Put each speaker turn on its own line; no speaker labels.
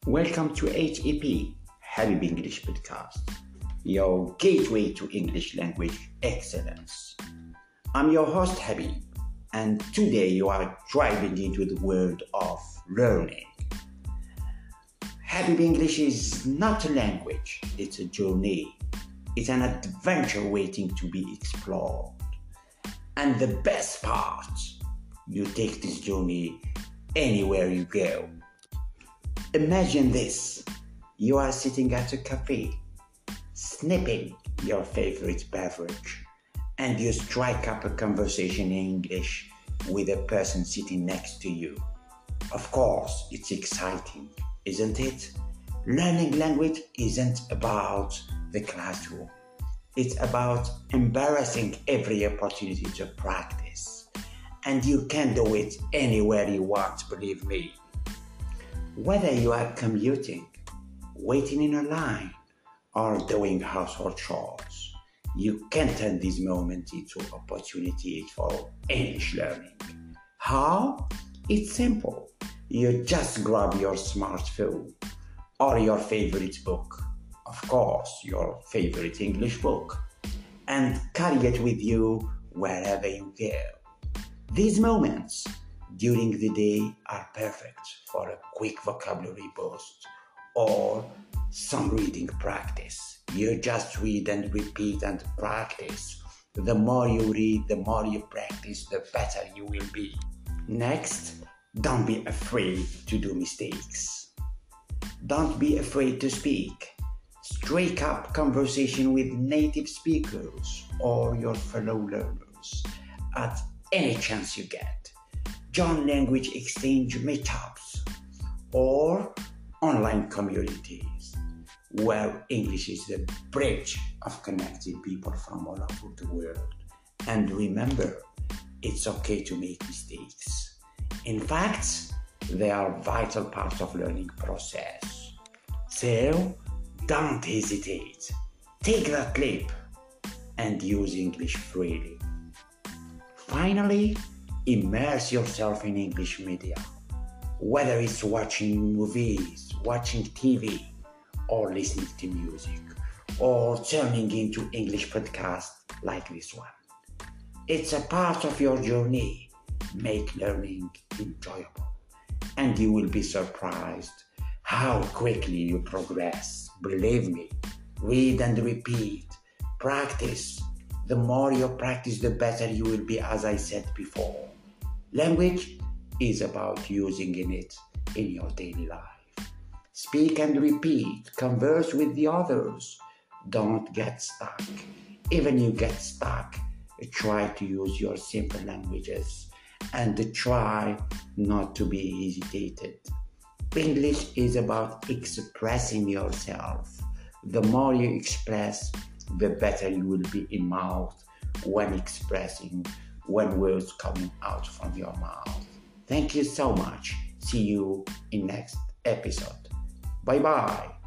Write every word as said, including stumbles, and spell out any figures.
Welcome to H E P, Habib English Podcast, your gateway to English language excellence. I'm your host Habib, and today you are driving into the world of learning. Habib English is not a language, it's a journey. It's an adventure waiting to be explored. And the best part, you take this journey anywhere you go. Imagine this. You are sitting at a cafe, snipping your favorite beverage, and you strike up a conversation in English with a person sitting next to you. Of course, it's exciting, isn't it? Learning language isn't about the classroom. It's about embarrassing every opportunity to practice. And you can do it anywhere you want, believe me. Whether you are commuting, waiting in a line, or doing household chores, you can turn this moment into opportunities for English learning. How? It's simple. You just grab your smartphone or your favorite book, of course, your favorite English book, and carry it with you wherever you go. These moments during the day are perfect for a quick vocabulary boost or some reading practice. You just read and repeat and practice. The more you read, the more you practice, the better you will be. Next, don't be afraid to do mistakes. Don't be afraid to speak. Strike up conversation with native speakers or your fellow learners at any chance you get. Join language exchange meetups or online communities where English is the bridge of connecting people from all over the world. And remember, it's okay to make mistakes. In fact, they are a vital part of learning process. So, don't hesitate. Take that leap and use English freely. Finally, immerse yourself in English media, whether it's watching movies, watching T V, or listening to music, or turning into English podcasts like this one. It's a part of your journey. Make learning enjoyable, and you will be surprised how quickly you progress. Believe me, read and repeat, practice. The more you practice, the better you will be, as I said before. Language is about using it in your daily life. Speak and repeat, converse with the others. Don't get stuck. Even you get stuck, try to use your simple languages and try not to be hesitated. English is about expressing yourself. The more you express, the better you will be in mouth when expressing, when words coming out from your mouth. Thank you so much. See you in next episode. Bye bye.